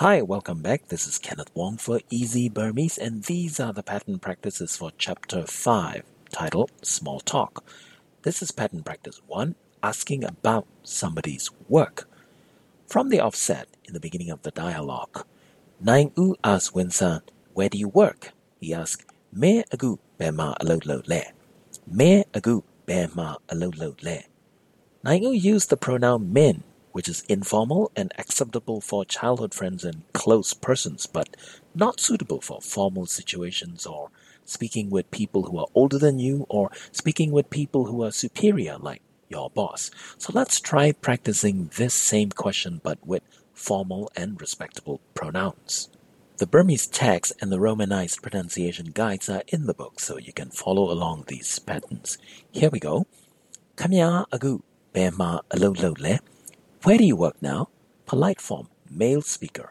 Hi, welcome back. This is Kenneth Wong for Easy Burmese, and these are the pattern practices for Chapter 5, titled Small Talk. This is pattern practice 1, asking about somebody's work. From the offset, in the beginning of the dialogue, Nine U asks Winsan, "Where do you work?" He asks, "Me agu bema alolo le." Me agu bema alolo le. Nine U used the pronoun min, which is informal and acceptable for childhood friends and close persons, but not suitable for formal situations or speaking with people who are older than you or speaking with people who are superior, like your boss. So let's try practicing this same question but with formal and respectable pronouns. The Burmese text and the Romanized pronunciation guides are in the book, so you can follow along these patterns. Here we go. Kamya agu bema alolo le. Where do you work now? Polite form, male speaker.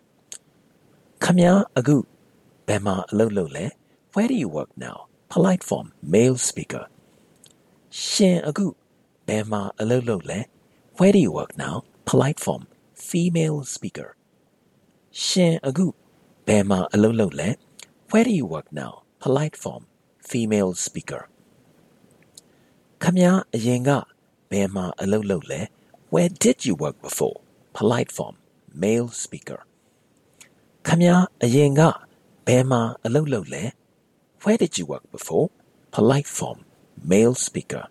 Kamya agu bema alolo le. Where do you work now? Polite form, male speaker. Shin agu bema alolo le. Where do you work now? Polite form, female speaker. Shin agu bema alolo le. Where do you work now? Polite form, female speaker. Kamya ayenga bema alolo le. Where did you work before? Polite form, male speaker. Kamya ayenga bema alolo le. Where did you work before? Polite form, male speaker.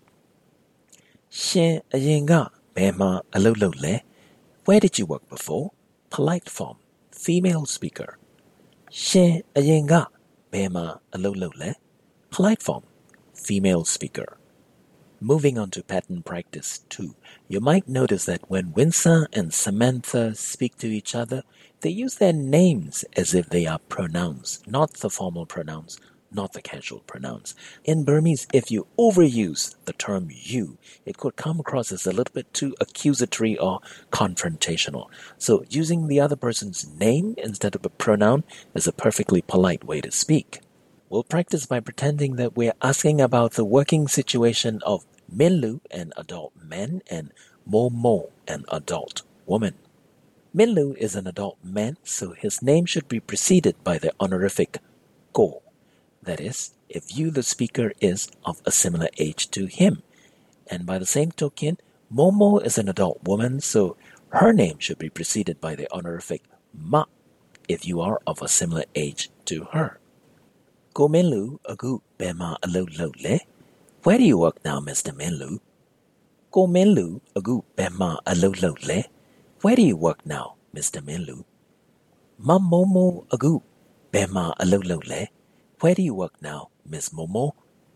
Shin ayenga bema alolo le. Where did you work before? Polite form, female speaker. Shin ayenga bema alolo le. Polite form, female speaker. Moving on to pattern practice 2, you might notice that when Winsan and Samantha speak to each other, they use their names as if they are pronouns, not the formal pronouns, not the casual pronouns. In Burmese, if you overuse the term you, it could come across as a little bit too accusatory or confrontational. So using the other person's name instead of a pronoun is a perfectly polite way to speak. We'll practice by pretending that we're asking about the working situation of Minlu, an adult man, and Momo, an adult woman. Minlu is an adult man, so his name should be preceded by the honorific ko. That is, if you, the speaker, is of a similar age to him. And by the same token, Momo is an adult woman, so her name should be preceded by the honorific ma, if you are of a similar age to her. Ko Minlu agu bema alolo le. Where do you work now, Mr. Minlu? Ko Minlu agu bema alolo le. Where do you work now, Mr. Minlu? Ma Momo agu bema alolo le. Where do you work now, Miss Momo?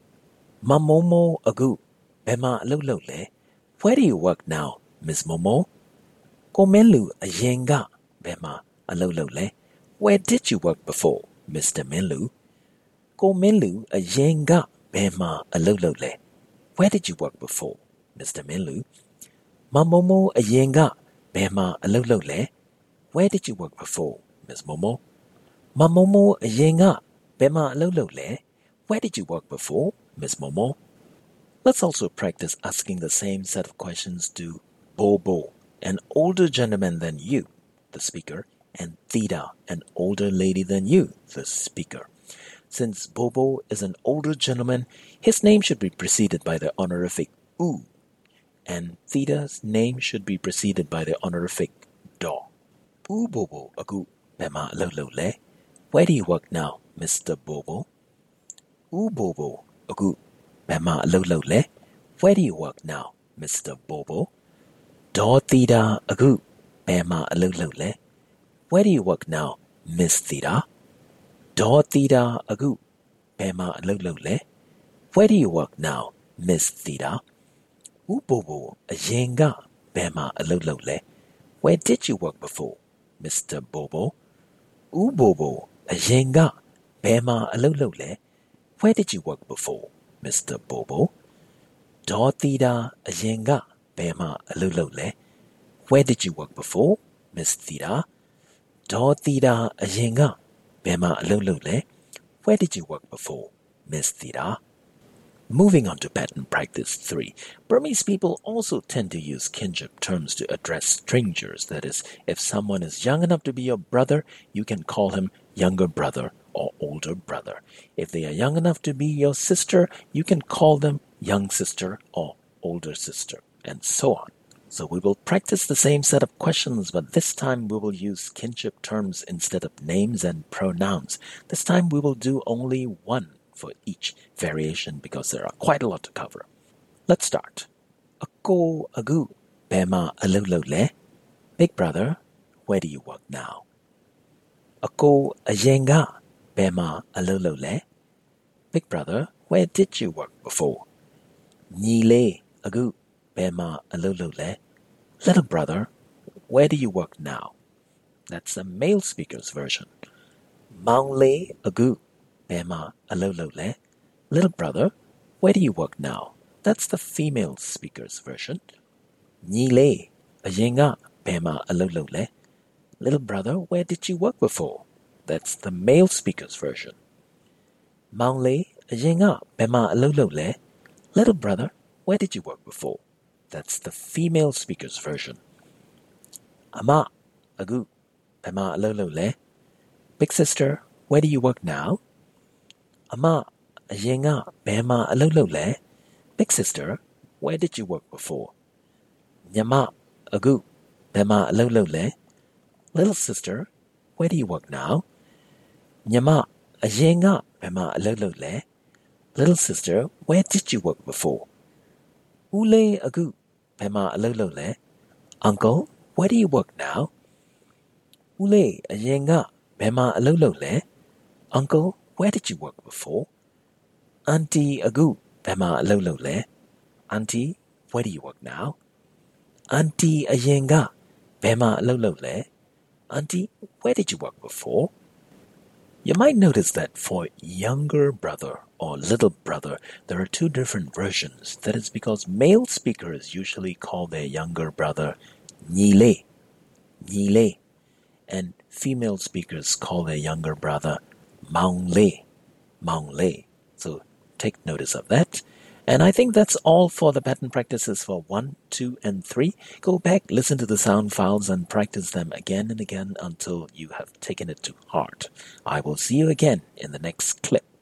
Ma Momo agu bema alolo le. Where do you work now, Miss Momo? Ko Minlu ayenga bema alolo le. Where did you work before, Mr. Minlu? Ko Minlu ayenga bema alolo le. Where did you work before, Mr. Minlu? Ma Momo ayenga bema alolo le. Where did you work before, Miss Momo? Ma Momo ayenga bema alolo le. Where did you work before, Miss Momo? Let's also practice asking the same set of questions to Bobo, an older gentleman than you, the speaker, and Theda, an older lady than you, the speaker. Since Bobo is an older gentleman, his name should be preceded by the honorific U, and Theda's name should be preceded by the honorific Do. U Bobo agu bema alolo le. Where do you work now, Mr. Bobo? U Bobo agu bema alolo le. Where do you work now, Mr. Bobo? Do Theda agu bema alolo le. Where do you work now, Miss Theda? Do Theda agu bema alolo le. Where do you work now, Miss Theda? U Bobo ayenga bema alolo le. Where did you work before, Mr. Bobo? U Bobo ayenga bema alolo le. Where did you work before, Mr. Bobo? Do Theda ayenga bema alolo le. Where did you work before, Miss Theda? Do Theda ayenga bema alolo le. Where did you work before, Miss Theda? Moving on to pattern practice 3. Burmese people also tend to use kinship terms to address strangers. That is, if someone is young enough to be your brother, you can call him younger brother or older brother. If they are young enough to be your sister, you can call them young sister or older sister, and so on. So we will practice the same set of questions, but this time we will use kinship terms instead of names and pronouns. This time we will do only one for each variation because there are quite a lot to cover. Let's start. Ako agu bema alolo le. Big brother, where do you work now? Ako ayenga bema alolo le. Big brother, where did you work before? Nile agu bema alolo le. Little brother, where do you work now? That's the male speaker's version. Maungle agu bema alolo le. Little brother, where do you work now? That's the female speaker's version. Nile ayenga bema alolo le. Little brother, where did you work before? That's the male speaker's version. Maungle ayenga bema alolo le. Little brother, where did you work before? That's the female speaker's version. Ama agu bema alolo le. Big sister, where do you work now? Ama ayenga bema alolo le. Big sister, where did you work before? Nyama agu bema alolo le. Little sister, where do you work now? Nyama ayenga bema alolo le. Little sister, where did you work before? Ule agu bema alolo le. Uncle, where do you work now? Ule ayenga bema alolo le. Uncle, where did you work before? Auntie agu bema alolo le. Auntie, where do you work now? Auntie ayenga bema alolo le. Auntie, where did you work before? You might notice that for younger brother or little brother, there are two different versions. That is because male speakers usually call their younger brother Nile, Nile, and female speakers call their younger brother Maungle, Maungle. So take notice of that. And I think that's all for the pattern practices for 1, 2, and 3. Go back, listen to the sound files, and practice them again and again until you have taken it to heart. I will see you again in the next clip.